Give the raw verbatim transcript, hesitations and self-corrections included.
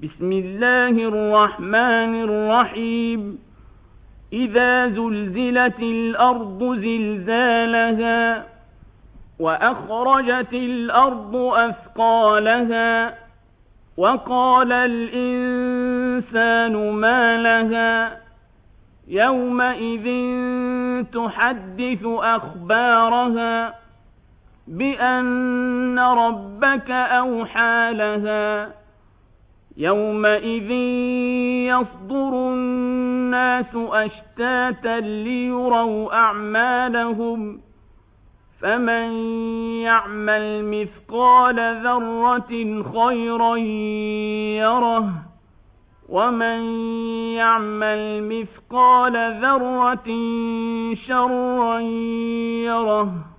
بسم الله الرحمن الرحيم إذا زلزلت الأرض زلزالها وأخرجت الأرض أثقالها وقال الإنسان ما لها يومئذ تحدث أخبارها بأن ربك أوحى لها يومئذ يصدر الناس أشتاتا ليروا أعمالهم فمن يعمل مثقال ذرة خيرا يره ومن يعمل مثقال ذرة شرا يره